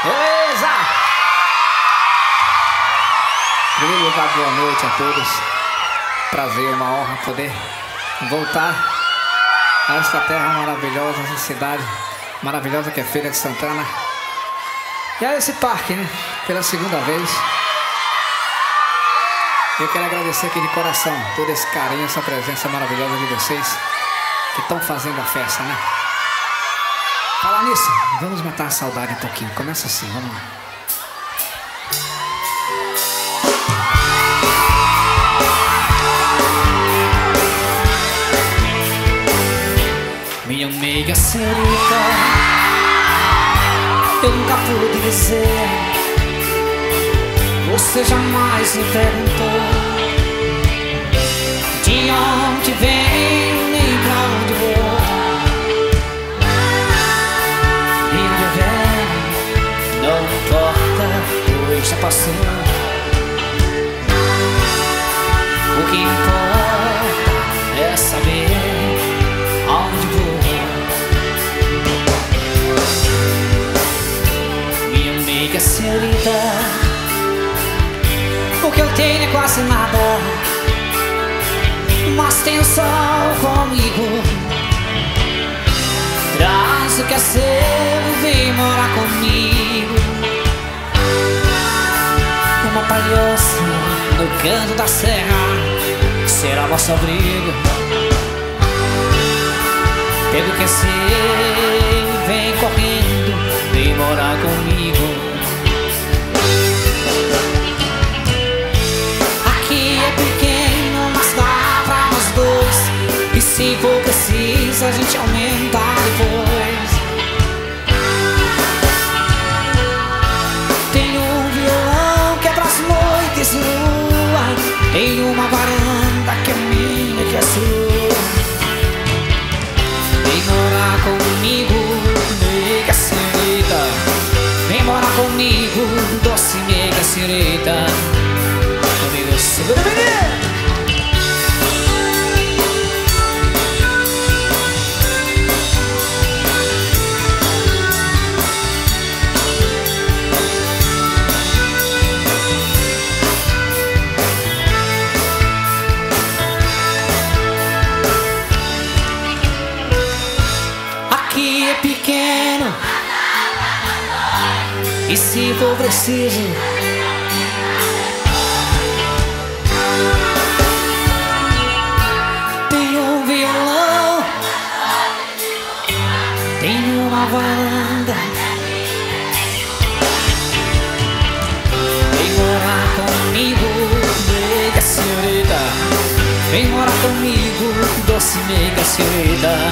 Beleza! Em primeiro lugar, boa noite a todos. Prazer, uma honra poder voltar a esta terra maravilhosa, essa cidade maravilhosa que é Feira de Santana. E a esse parque, né? Pela segunda vez. Eu quero agradecer aqui de coração todo esse carinho, essa presença maravilhosa de vocês que estão fazendo a festa, né? Falar nisso, vamos matar a saudade um pouquinho. Começa assim, vamos lá. Minha amiga senhorita, eu nunca pude dizer. Você jamais me perguntou de onde venho, nem pra onde vou. Minha velha, não importa, pois já passou. O que importa é saber aonde vou. Minha amiga senhorita, o que eu tenho é quase nada, mas tenho sol comigo. Traz o que é seu e vem morar comigo. Uma palhoça no canto da serra será nosso abrigo. Pega o que é seu, vem correndo, vem morar comigo. Se for preciso, a gente aumenta depois. Tem um violão que é pras noites de lua. Tem uma varanda que é minha, que é sua. Vem morar comigo, nega senhorita. Vem morar comigo, doce nega senhorita. Comigo, segura, menino. Pequeno, e se for preciso, tem um violão, tem uma varanda. Vem morar comigo, nega senhorita. Vem morar comigo, doce nega senhorita.